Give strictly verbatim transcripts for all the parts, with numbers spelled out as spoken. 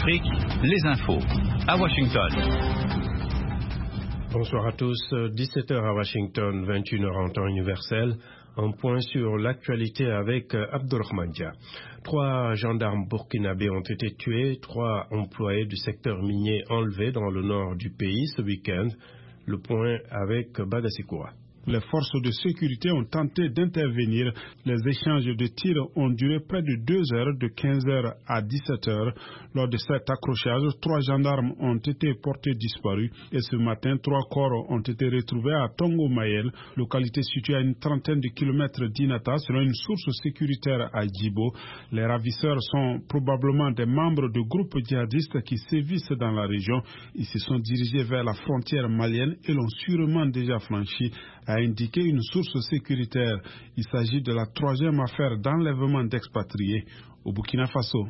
Afrique, les infos à Washington. Bonsoir à tous, dix-sept heures à Washington, vingt et une heures en temps universel. Un point sur l'actualité avec Abdourahmane Dia. Trois gendarmes burkinabés ont été tués, trois employés du secteur minier enlevés dans le nord du pays ce week-end. Le point avec Badassikoura. Les forces de sécurité ont tenté d'intervenir. Les échanges de tirs ont duré près de deux heures, de quinze heures à dix-sept heures. Lors de cet accrochage, trois gendarmes ont été portés disparus. Et ce matin, trois corps ont été retrouvés à Tongo Mayel, localité située à une trentaine de kilomètres d'Inata, selon une source sécuritaire à Djibo. Les ravisseurs sont probablement des membres de groupes djihadistes qui sévissent dans la région. Ils se sont dirigés vers la frontière malienne et l'ont sûrement déjà franchi, a indiqué une source sécuritaire. Il s'agit de la troisième affaire d'enlèvement d'expatriés au Burkina Faso.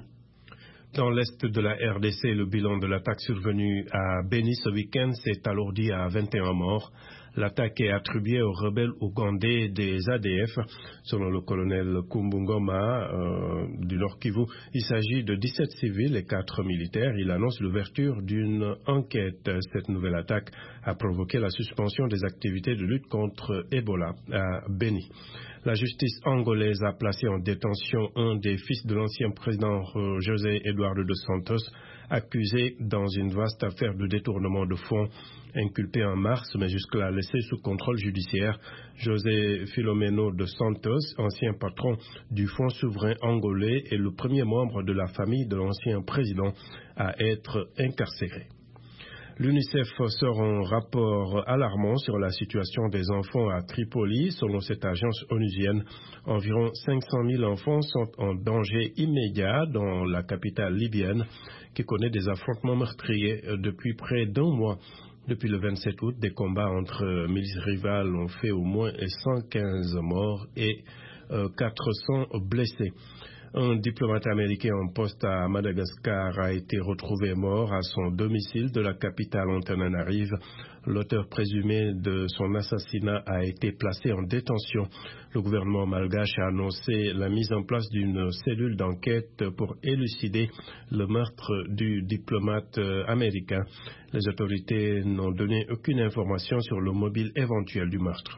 Dans l'est de la R D C, le bilan de l'attaque survenue à Beni ce week-end s'est alourdi à vingt et un morts. L'attaque est attribuée aux rebelles ougandais des A D F. Selon le colonel Kumbungoma euh, du Nord Kivu, il s'agit de dix-sept civils et quatre militaires. Il annonce l'ouverture d'une enquête. Cette nouvelle attaque a provoqué la suspension des activités de lutte contre Ebola à Beni. La justice angolaise a placé en détention un des fils de l'ancien président euh, José Eduardo dos Santos, accusé dans une vaste affaire de détournement de fonds, inculpé en mars, mais jusque-là laissé sous contrôle judiciaire. José Filomeno dos Santos, ancien patron du Fonds souverain angolais, est le premier membre de la famille de l'ancien président à être incarcéré. L'UNICEF sort un rapport alarmant sur la situation des enfants à Tripoli. Selon cette agence onusienne, environ cinq cent mille enfants sont en danger immédiat dans la capitale libyenne, qui connaît des affrontements meurtriers depuis près d'un mois. Depuis le vingt-sept août, des combats entre milices rivales ont fait au moins cent quinze morts et quatre cents blessés. Un diplomate américain en poste à Madagascar a été retrouvé mort à son domicile de la capitale Antananarive. L'auteur présumé de son assassinat a été placé en détention. Le gouvernement malgache a annoncé la mise en place d'une cellule d'enquête pour élucider le meurtre du diplomate américain. Les autorités n'ont donné aucune information sur le mobile éventuel du meurtre.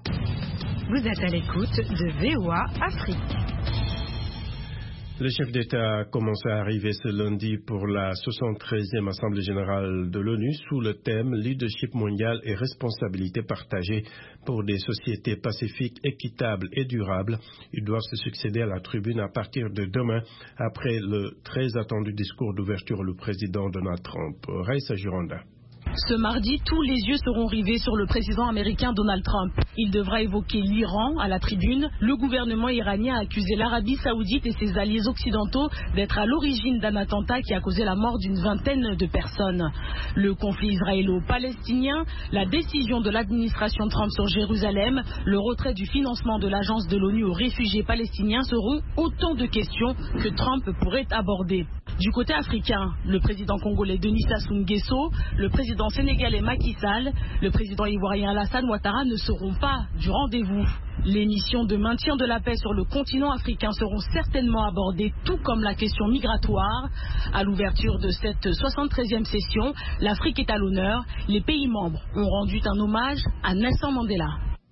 Vous êtes à l'écoute de V O A Afrique. Le chef d'État a commencé à arriver ce lundi pour la soixante-treizième Assemblée générale de l'ONU sous le thème « Leadership mondial et responsabilité partagée pour des sociétés pacifiques, équitables et durables ». Ils doivent se succéder à la tribune à partir de demain, après le très attendu discours d'ouverture du président Donald Trump. Raïssa Juranda. Ce mardi, tous les yeux seront rivés sur le président américain Donald Trump. Il devra évoquer l'Iran à la tribune. Le gouvernement iranien a accusé l'Arabie saoudite et ses alliés occidentaux d'être à l'origine d'un attentat qui a causé la mort d'une vingtaine de personnes. Le conflit israélo-palestinien, la décision de l'administration Trump sur Jérusalem, le retrait du financement de l'agence de l'ONU aux réfugiés palestiniens seront autant de questions que Trump pourrait aborder. Du côté africain, le président congolais Denis Sassou Nguesso, le président sénégalais Macky Sall, le président ivoirien Alassane Ouattara ne seront pas du rendez-vous. Les missions de maintien de la paix sur le continent africain seront certainement abordées, tout comme la question migratoire. À l'ouverture de cette soixante-treizième session, l'Afrique est à l'honneur. Les pays membres ont rendu un hommage à Nelson Mandela.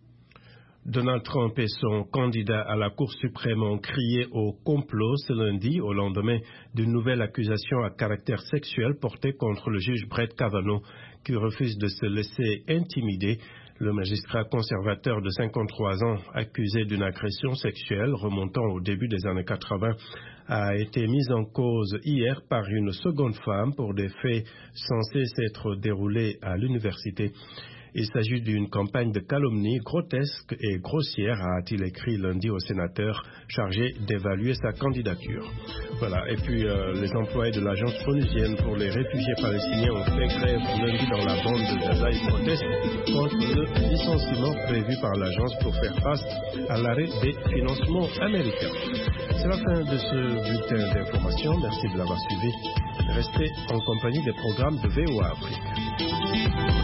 Donald Trump et son candidat à la Cour suprême ont crié au complot ce lundi au lendemain d'une nouvelle accusation à caractère sexuel portée contre le juge Brett Kavanaugh qui refuse de se laisser intimider. Le magistrat conservateur de cinquante-trois ans, accusé d'une agression sexuelle remontant au début des années quatre-vingt, a été mis en cause hier par une seconde femme pour des faits censés s'être déroulés à l'université. Il s'agit d'une campagne de calomnie grotesque et grossière, a-t-il écrit lundi au sénateur chargé d'évaluer sa candidature. Voilà. Et puis, euh, les employés de l'agence onusienne pour les réfugiés palestiniens ont fait grève lundi dans la bande de Gaza et protestent contre le licenciement prévu par l'agence pour faire face à l'arrêt des financements américains. C'est la fin de ce bulletin d'information. Merci de l'avoir suivi. Restez en compagnie des programmes de V O A Afrique.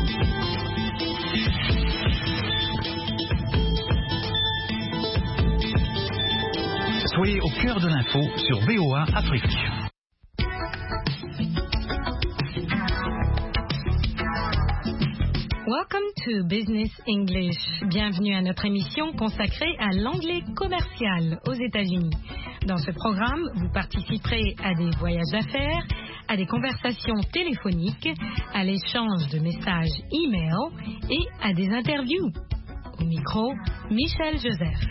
Soyez au cœur de l'info sur V O A Afrique. Welcome to Business English. Bienvenue à notre émission consacrée à l'anglais commercial aux États-Unis. Dans ce programme, vous participerez à des voyages d'affaires, à des conversations téléphoniques, à l'échange de messages e-mail et à des interviews. Au micro, Michel Joseph.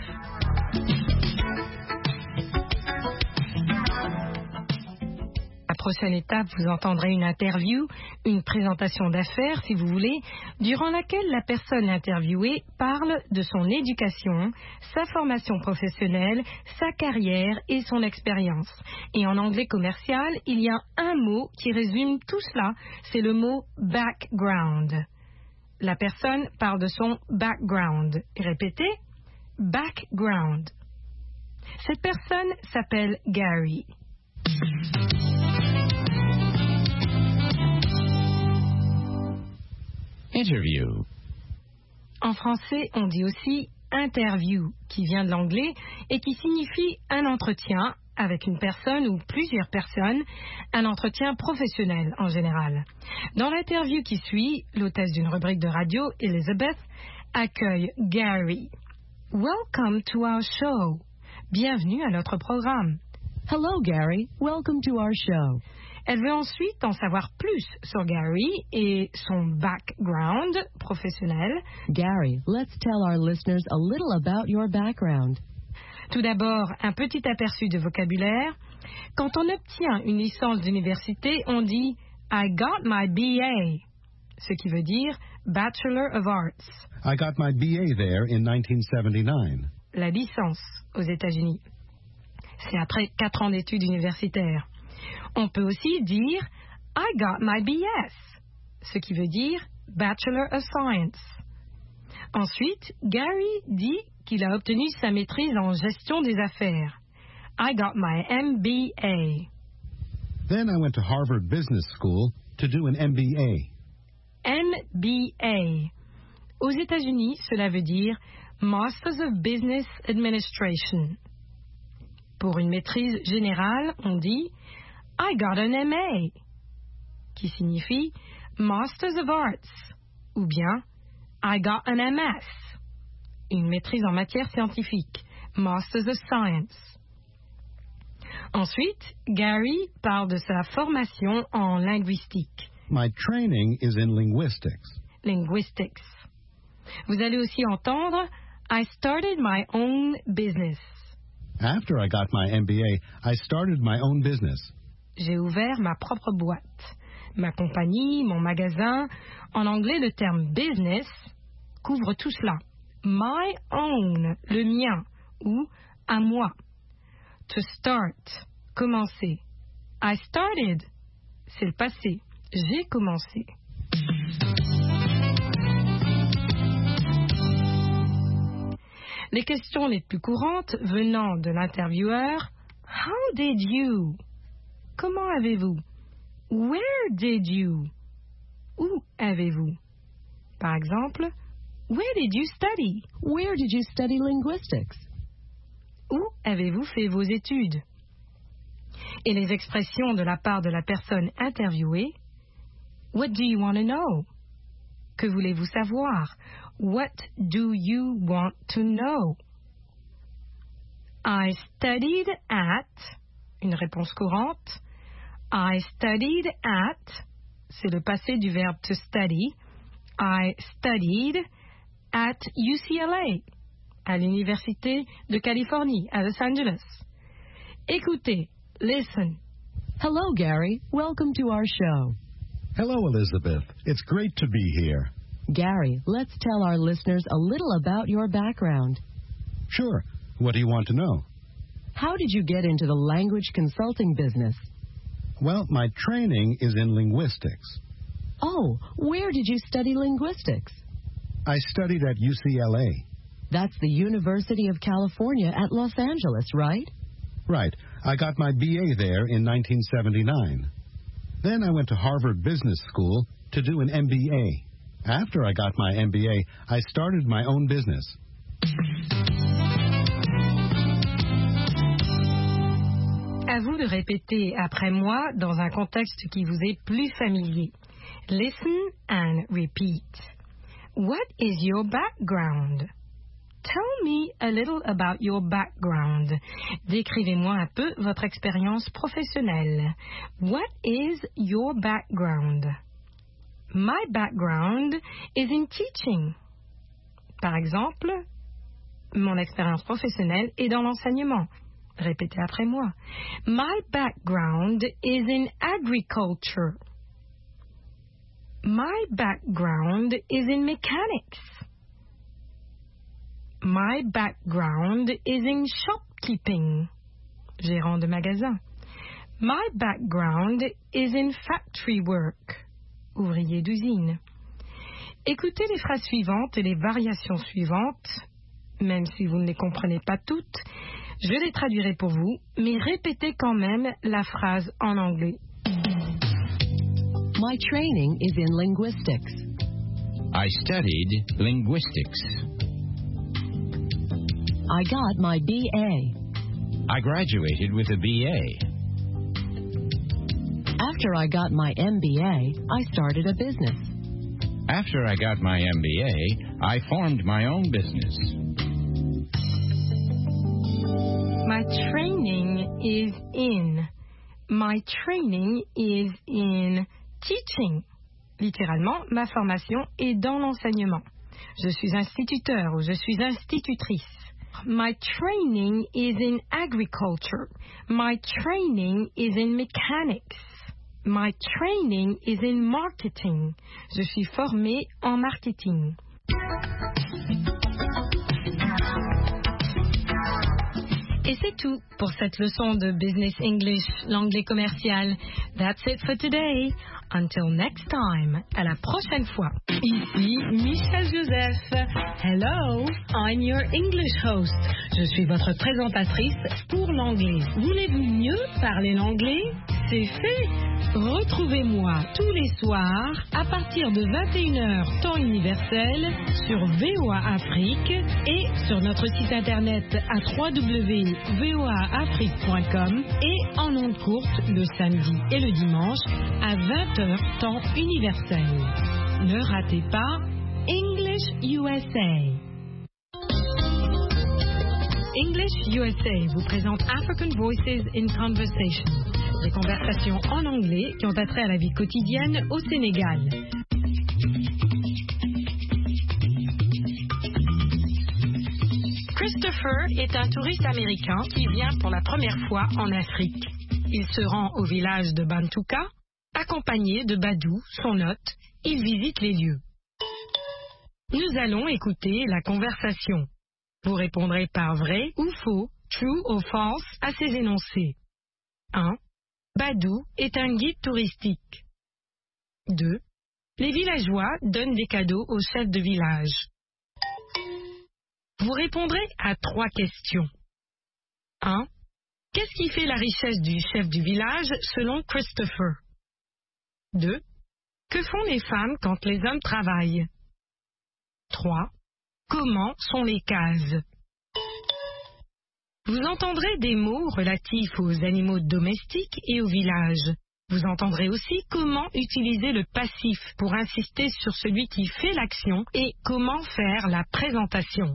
La prochaine étape, vous entendrez une interview, une présentation d'affaires, si vous voulez, durant laquelle la personne interviewée parle de son éducation, sa formation professionnelle, sa carrière et son expérience. Et en anglais commercial, il y a un mot qui résume tout cela, c'est le mot background. La personne parle de son background. Répétez, background. Cette personne s'appelle Gary. Interview. En français, on dit aussi interview, qui vient de l'anglais et qui signifie un entretien avec une personne ou plusieurs personnes, un entretien professionnel en général. Dans l'interview qui suit, l'hôtesse d'une rubrique de radio, Elizabeth, accueille Gary. Welcome to our show. Bienvenue à notre programme. Hello, Gary. Welcome to our show. Elle veut ensuite en savoir plus sur Gary et son background professionnel. Gary, let's tell our listeners a little about your background. Tout d'abord, un petit aperçu de vocabulaire. Quand on obtient une licence d'université, on dit « I got my B A », ce qui veut dire « Bachelor of Arts ». I got my B A there in nineteen seventy-nine. La licence aux États-Unis. C'est après quatre ans d'études universitaires. On peut aussi dire « I got my B S », ce qui veut dire « Bachelor of Science ». Ensuite, Gary dit qu'il a obtenu sa maîtrise en gestion des affaires. « I got my M B A ». Then I went to Harvard Business School to do an M B A. M B A. Aux États-Unis, cela veut dire « Masters of Business Administration ». Pour une maîtrise générale, on dit « I got an M A », qui signifie « Masters of Arts » ou bien « I got an M S », une maîtrise en matière scientifique, « Masters of Science ». Ensuite, Gary parle de sa formation en linguistique. My training is in linguistics. Linguistics. Vous allez aussi entendre « I started my own business ». After I got my M B A, I started my own business. J'ai ouvert ma propre boîte, ma compagnie, mon magasin. En anglais, le terme business couvre tout cela. My own, le mien, ou à moi. To start, commencer. I started, c'est le passé. J'ai commencé. Les questions les plus courantes venant de l'intervieweur, How did you? Comment avez-vous? Where did you? Où avez-vous? Par exemple, Where did you study? Where did you study linguistics? Où avez-vous fait vos études? Et les expressions de la part de la personne interviewée, What do you want to know? Que voulez-vous savoir? What do you want to know? I studied at, une réponse courante. I studied at, c'est le passé du verbe to study. I studied at U C L A, à l'Université de Californie, à Los Angeles. Écoutez, listen. Hello, Gary. Welcome to our show. Hello, Elizabeth. It's great to be here. Gary, let's tell our listeners a little about your background. Sure. What do you want to know? How did you get into the language consulting business? Well, my training is in linguistics. Oh, where did you study linguistics? I studied at U C L A. That's the University of California at Los Angeles, right? Right. I got my B A there in nineteen seventy-nine. Then I went to Harvard Business School to do an M B A. After I got my M B A, I started my own business. À vous de répéter après moi dans un contexte qui vous est plus familier. Listen and repeat. What is your background? Tell me a little about your background. Décrivez-moi un peu votre expérience professionnelle. What is your background? My background is in teaching. Par exemple, mon expérience professionnelle est dans l'enseignement. Répétez après moi. My background is in agriculture. My background is in mechanics. My background is in shopkeeping. Gérant de magasin. My background is in factory work. Ouvrier d'usine. Écoutez les phrases suivantes et les variations suivantes, même si vous ne les comprenez pas toutes. Je les traduirai pour vous, mais répétez quand même la phrase en anglais. My training is in linguistics. I studied linguistics. I got my B A. I graduated with a B A. After I got my M B A, I started a business. After I got my M B A, I formed my own business. My training is in. My training is in teaching. Littéralement, ma formation est dans l'enseignement. Je suis instituteur ou je suis institutrice. My training is in agriculture. My training is in mechanics. My training is in marketing. Je suis formée en marketing. Et c'est tout pour cette leçon de Business English, l'anglais commercial. That's it for today. Until next time. À la prochaine fois. Ici Michel Joseph. Hello, I'm your English host. Je suis votre présentatrice pour l'anglais. Voulez-vous mieux parler l'anglais? C'est fait. Retrouvez-moi tous les soirs à partir de vingt et une heures temps universel sur V O A Afrique et sur notre site internet à w w w point v o a afrique point com et en ondes courtes le samedi et le dimanche à vingt heures temps universel. Ne ratez pas English U S A. English U S A vous présente African Voices in Conversation, des conversations en anglais qui ont attrait à la vie quotidienne au Sénégal. Christopher est un touriste américain qui vient pour la première fois en Afrique. Il se rend au village de Bantouka, accompagné de Badou, son hôte. Il visite les lieux. Nous allons écouter la conversation. Vous répondrez par vrai ou faux, true ou false, à ces énoncés. un. Badou est un guide touristique. deux. Les villageois donnent des cadeaux au chef de village. Vous répondrez à trois questions. un. Qu'est-ce qui fait la richesse du chef du village selon Christopher? deux. Que font les femmes quand les hommes travaillent? trois. Comment sont les cases? Vous entendrez des mots relatifs aux animaux domestiques et au village. Vous entendrez aussi comment utiliser le passif pour insister sur celui qui fait l'action et comment faire la présentation.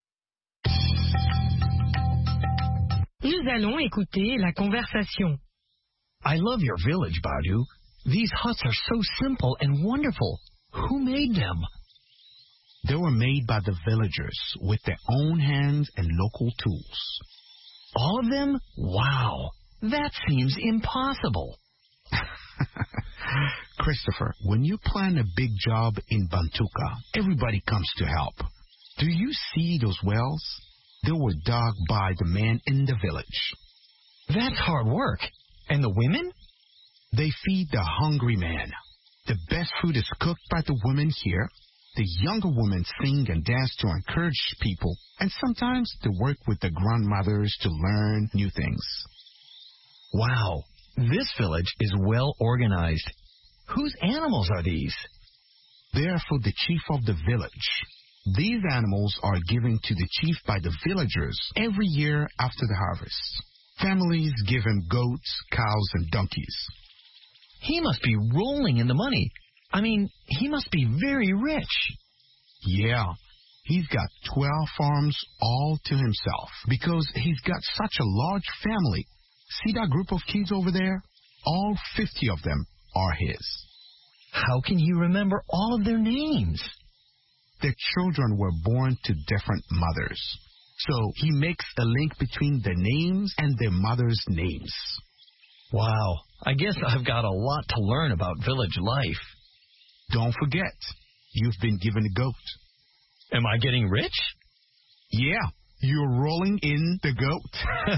Nous allons écouter la conversation. I love your village, Badou. These huts are so simple and wonderful. Who made them? They were made by the villagers with their own hands and local tools. All of them? Wow. That seems impossible. Christopher, when you plan a big job in Bantouka, everybody comes to help. Do you see those wells? They were dug by the men in the village. That's hard work. And the women? They feed the hungry men. The best food is cooked by the women here. The younger women sing and dance to encourage people, and sometimes they work with the grandmothers to learn new things. Wow, this village is well organized. Whose animals are these? They are for the chief of the village. These animals are given to the chief by the villagers every year after the harvest. Families give him goats, cows, and donkeys. He must be rolling in the money. I mean, he must be very rich. Yeah, he's got twelve farms all to himself because he's got such a large family. See that group of kids over there? All fifty of them are his. How can he remember all of their names? Their children were born to different mothers. So he makes a link between the names and their mothers' names. Wow, I guess I've got a lot to learn about village life. Don't forget, you've been given a goat. Am I getting rich? Yeah, you're rolling in the goat.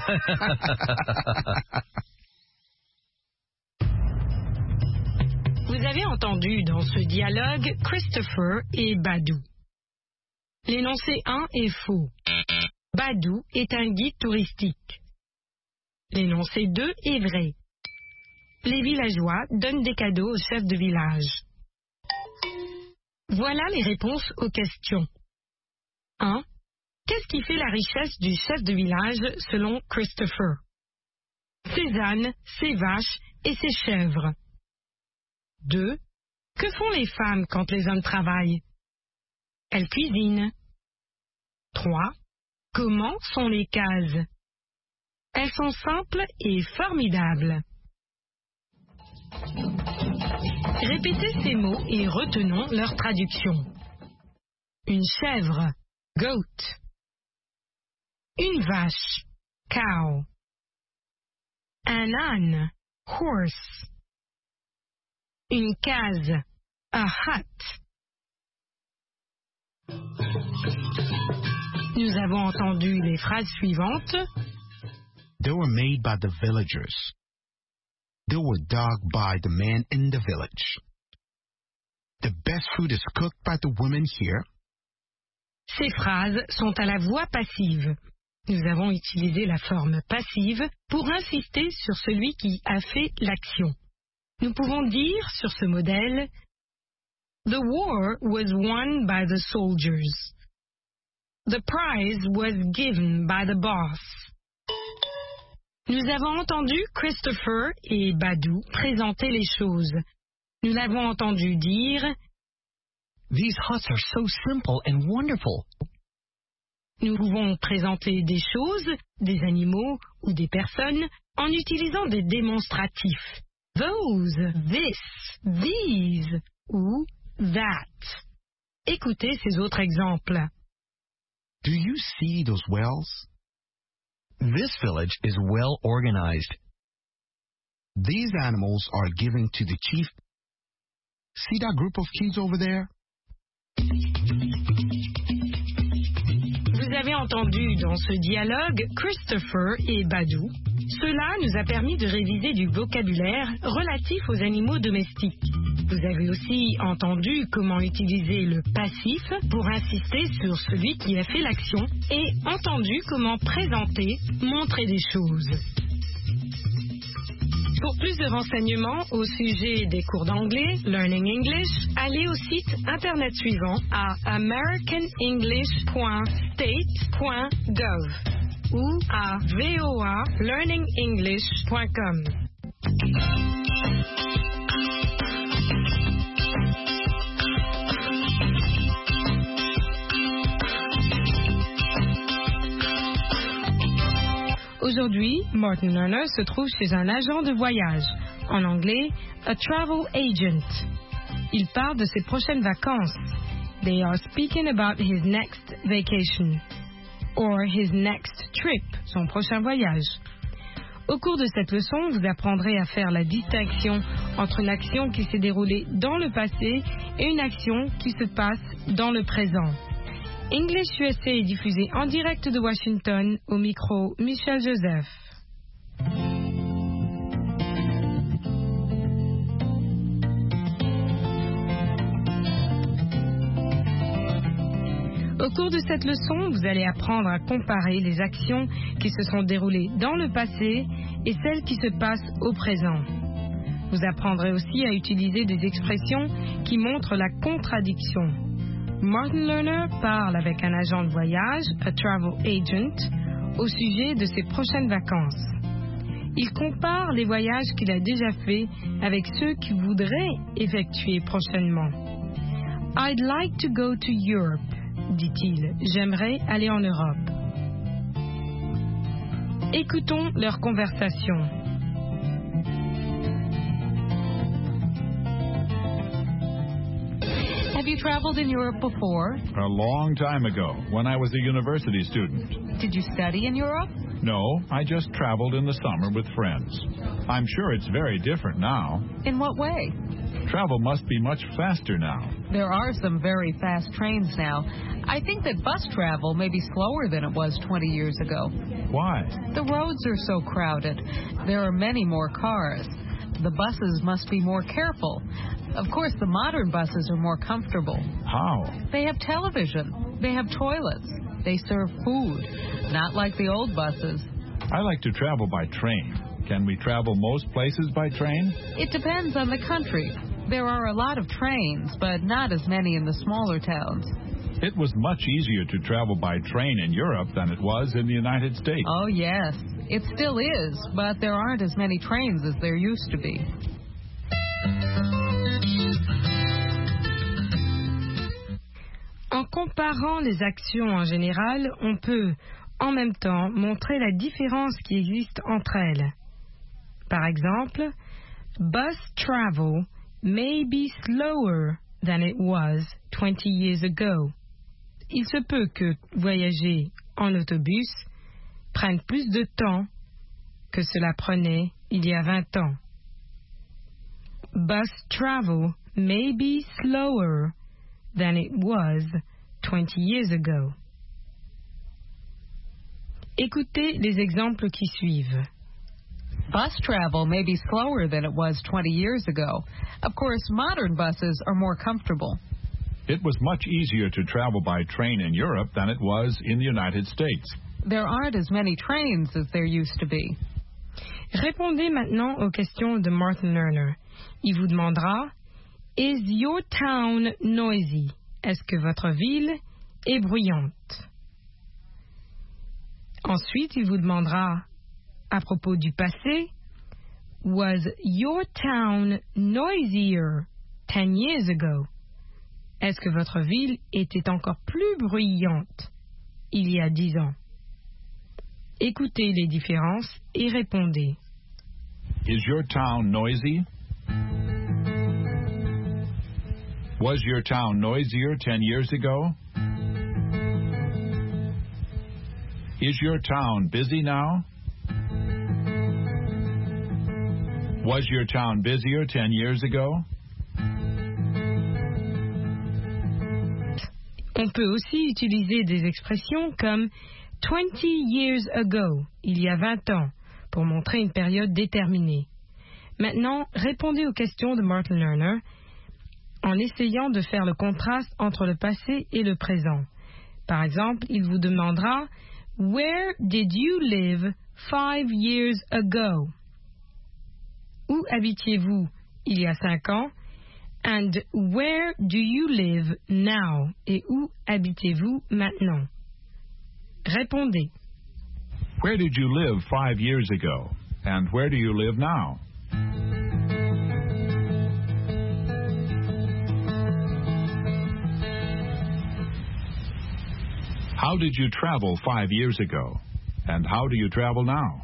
Vous avez entendu dans ce dialogue Christopher et Badou. L'énoncé un est faux. Badou est un guide touristique. L'énoncé deux est vrai. Les villageois donnent des cadeaux au chef de village. Voilà les réponses aux questions. un. Qu'est-ce qui fait la richesse du chef de village selon Christopher? Ses ânes, ses vaches et ses chèvres. deux. Que font les femmes quand les hommes travaillent? Elles cuisinent. trois. Comment sont les cases? Elles sont simples et formidables. Répétez ces mots et retenons leur traduction. Une chèvre, goat. Une vache, cow. Un âne, horse. Une case, a hut. Nous avons entendu les phrases suivantes. They were made by the villagers. They were dug by the men in the village. The best food is cooked by the women here. Ces phrases sont à la voix passive. Nous avons utilisé la forme passive pour insister sur celui qui a fait l'action. Nous pouvons dire sur ce modèle The war was won by the soldiers. The prize was given by the boss. Nous avons entendu Christopher et Badou présenter les choses. Nous l'avons entendu dire These huts are so simple and wonderful. Nous pouvons présenter des choses, des animaux ou des personnes en utilisant des démonstratifs. Those, this, these ou that. Écoutez ces autres exemples. Do you see those wells? This village is well organized. These animals are given to the chief. See that group of kids over there? Vous avez entendu dans ce dialogue Christopher et Badou. Cela nous a permis de réviser du vocabulaire relatif aux animaux domestiques. Vous avez aussi entendu comment utiliser le passif pour insister sur celui qui a fait l'action et entendu comment présenter, montrer des choses. Pour plus de renseignements au sujet des cours d'anglais, Learning English, allez au site internet suivant à american english point state point gov ou à v o a learning english point com. Aujourd'hui, Martin Lerner se trouve chez un agent de voyage, en anglais, a travel agent. Il parle de ses prochaines vacances. They are speaking about his next vacation, or his next trip, son prochain voyage. Au cours de cette leçon, vous apprendrez à faire la distinction entre une action qui s'est déroulée dans le passé et une action qui se passe dans le présent. English U S A est diffusé en direct de Washington, au micro Michel Joseph. Au cours de cette leçon, vous allez apprendre à comparer les actions qui se sont déroulées dans le passé et celles qui se passent au présent. Vous apprendrez aussi à utiliser des expressions qui montrent la contradiction. Martin Lerner parle avec un agent de voyage, a travel agent, au sujet de ses prochaines vacances. Il compare les voyages qu'il a déjà faits avec ceux qu'il voudrait effectuer prochainement. I'd like to go to Europe, dit-il. J'aimerais aller en Europe. Écoutons leur conversation. Have you traveled in Europe before? A long time ago, when I was a university student. Did you study in Europe? No, I just traveled in the summer with friends. I'm sure it's very different now. In what way? Travel must be much faster now. There are some very fast trains now. I think that bus travel may be slower than it was twenty years ago. Why? The roads are so crowded. There are many more cars. The buses must be more careful. Of course, the modern buses are more comfortable. How? They have television. They have toilets. They serve food. Not like the old buses. I like to travel by train. Can we travel most places by train? It depends on the country. There are a lot of trains, but not as many in the smaller towns. It was much easier to travel by train in Europe than it was in the United States. Oh, yes. It still is, but there aren't as many trains as there used to be. En comparant les actions en général, on peut, en même temps, montrer la différence qui existe entre elles. Par exemple, bus travel may be slower than it was twenty years ago. Il se peut que voyager en autobus prenne plus de temps que cela prenait il y a vingt ans. Bus travel may be slower than it was twenty years ago. Écoutez les exemples qui suivent. Bus travel may be slower than it was twenty years ago. Of course, modern buses are more comfortable. It was much easier to travel by train in Europe than it was in the United States. There aren't as many trains as there used to be. Répondez maintenant aux questions de Martin Lerner. Il vous demandera: Is your town noisy? Est-ce que votre ville est bruyante? Ensuite, il vous demandera à propos du passé: Was your town noisier ten years ago? Est-ce que votre ville était encore plus bruyante il y a dix ans? Écoutez les différences et répondez. Is your town noisy? Was your town noisier ten years ago? Is your town busy now? Was your town busier ten years ago? On peut aussi utiliser des expressions comme twenty years ago, il y a vingt ans, pour montrer une période déterminée. Maintenant, répondez aux questions de Martin Lerner en essayant de faire le contraste entre le passé et le présent. Par exemple, il vous demandera « Where did you live five years ago ?» Où habitiez-vous il y a cinq ans? And where do you live now? Et où habitez-vous maintenant? Répondez. Where did you live five years ago? And where do you live now? How did you travel five years ago? And how do you travel now?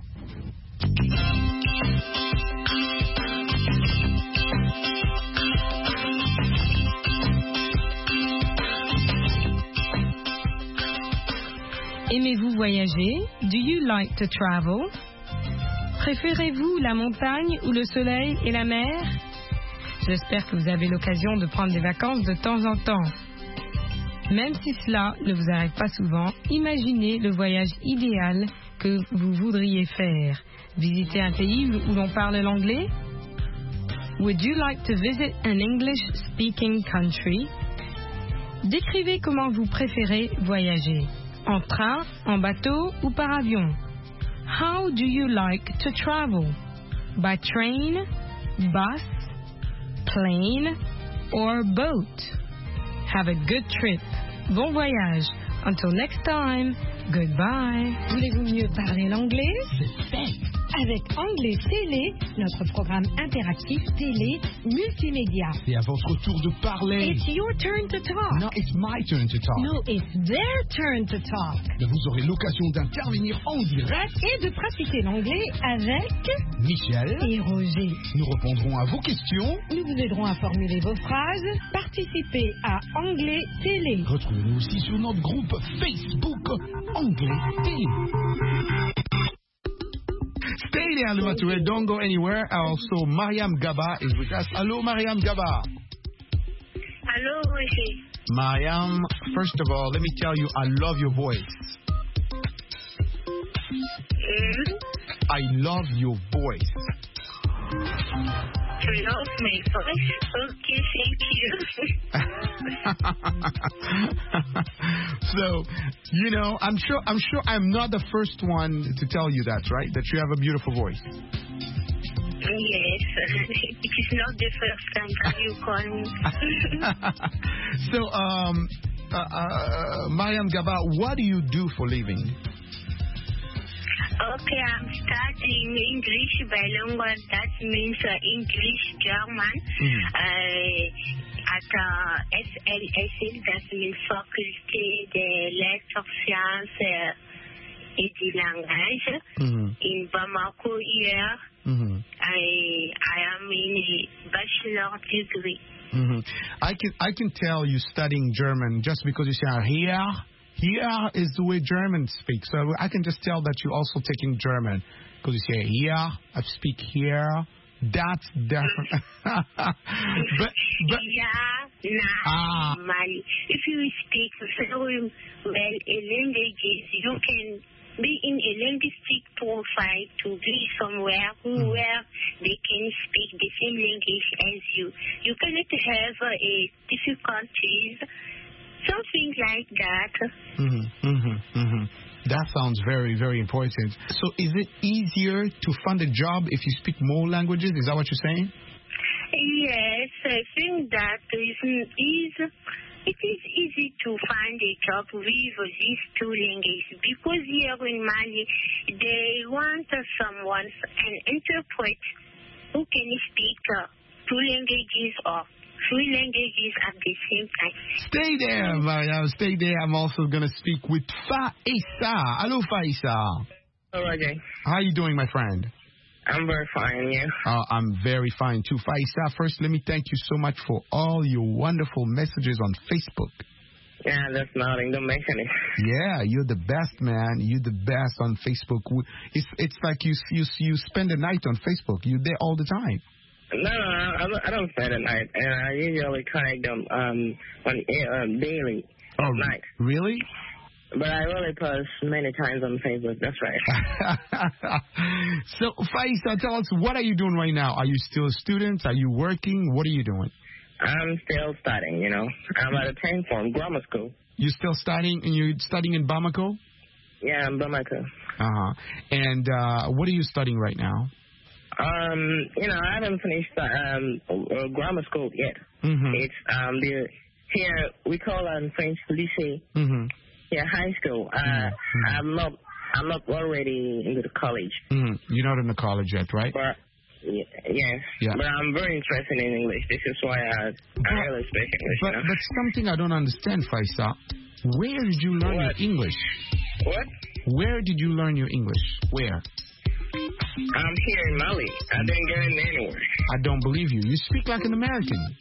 Aimez-vous voyager? Do you like to travel? Préférez-vous la montagne ou le soleil et la mer? J'espère que vous avez l'occasion de prendre des vacances de temps en temps. Même si cela ne vous arrive pas souvent, imaginez le voyage idéal que vous voudriez faire. Visiter un pays où l'on parle l'anglais? Would you like to visit an English-speaking country? Décrivez comment vous préférez voyager. En train, en bateau ou par avion? How do you like to travel? By train, bus, plane, or boat? Have a good trip. Bon voyage. Until next time, goodbye. Voulez-vous mieux parler l'anglais? C'est fait. avec Anglais Télé, notre programme interactif télé multimédia. C'est à votre tour de parler. It's your turn to talk. No, it's my turn to talk. No, it's their turn to talk. Vous aurez l'occasion d'intervenir en direct et de pratiquer l'anglais avec Michel et Roger. Nous répondrons à vos questions. Nous vous aiderons à formuler vos phrases. Participez à Anglais Télé. Retrouvez-nous aussi sur notre groupe Facebook Anglais Télé. Stay there, Lumature. Don't go anywhere. Also, Mariam Gaba is with us. Hello, Mariam Gaba. Hello, Roger. Mariam, first of all, let me tell you, I love your voice. Mm? I love your voice. You love my voice? Okay, thank you. So, you know, I'm sure I'm sure I'm not the first one to tell you that, right? That you have a beautiful voice. Yes, it is not the first time that you call me. So, um, uh, uh, Mariam Gaba, what do you do for living? Okay, I'm studying English bilingual. That means uh, English German mm. uh, at uh, S L S L. That means Faculté des Lettres, Sciences uh, et du Langage mm. in Bamako here. Mm-hmm. I I am in a bachelor degree. Mm-hmm. I can I can tell you studying German just because you say here. Here is the way Germans speak. So I can just tell that you're also taking German because you say here, I speak here. That's different. but but yeah, nah, ah. Mali. If you speak very well a language, you can be in a linguistic profile to be somewhere mm. where they can speak the same language as you. You cannot have uh, a difficulties, something like that. Mm-hmm, mm-hmm, mm-hmm. That sounds very, very important. So is it easier to find a job if you speak more languages? Is that what you're saying? Yes, I think that is, is it is easy to find a job with these two languages because here in Mali, they want someone, an interpreter who can speak uh, two languages or three languages at the same time. Stay there, Mariam. Stay there. I'm also going to speak with Faisa. Hello, Faisa. Hello, Roger. How are you doing, my friend? I'm very fine, yeah. Uh, I'm very fine, too. Faisa, first, let me thank you so much for all your wonderful messages on Facebook. Yeah, that's nothing. Don't mention it. Yeah, you're the best, man. You're the best on Facebook. It's it's like you you you spend the night on Facebook. You're there all the time. No, no, I, I don't spend the night, and I usually connect them um on um, daily. Oh, night. Really? But I really post many times on Facebook. That's right. So, Faisa, tell us, what are you doing right now? Are you still a student? Are you working? What are you doing? I'm still studying, you know. I'm at a tenth form grammar school. You're still studying, and you're studying in Bamako? Yeah, in Bamako. Uh-huh. And uh, what are you studying right now? Um, you know, I haven't finished um, uh, grammar school yet. Mm-hmm. It's um the here we call it in French lycée. Mm-hmm. Yeah, high school. Uh, mm-hmm. I'm not I'm not already into the college. Mm-hmm. You're not in the college yet, right? But y- yes. Yeah. But I'm very interested in English. This is why I but, I really speak English. But you know? but something I don't understand, Faisa. Where did you learn what? your English? What? Where did you learn your English? Where? I'm here in Mali. I didn't get in anywhere. I don't believe you. You speak like an American.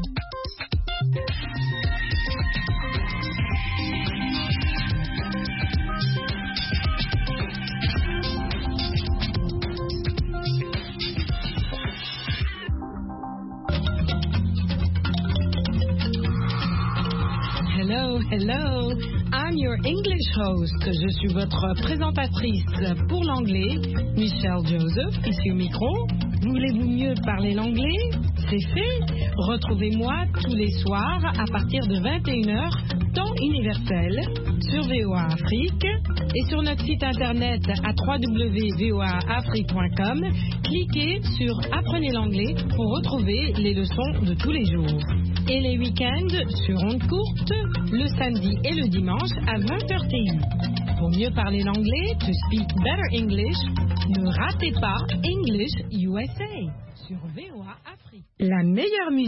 Hello, hello. I'm your English host. Je suis votre présentatrice pour l'anglais, Michelle Joseph, ici au micro. Voulez-vous mieux parler l'anglais? C'est fait. Retrouvez-moi tous les soirs à partir de vingt et une heures, temps universel, sur V O A Afrique et sur notre site internet à w w w point v o a afrique point com. Cliquez sur Apprenez l'anglais pour retrouver les leçons de tous les jours. Et les week-ends sur ondes courtes, le samedi et le dimanche à vingt heures T U. Pour mieux parler l'anglais, to speak better English, ne ratez pas English U S A sur V O A Afrique. La meilleure musique.